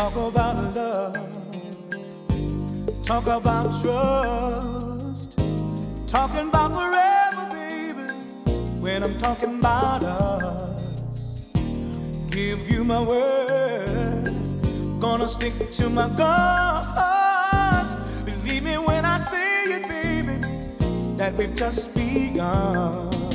Talk about love, talk about trust, talking about forever, baby, when I'm talking about us. Give you my word, gonna stick to my guns. Believe me when I say it, baby, that we've just begun.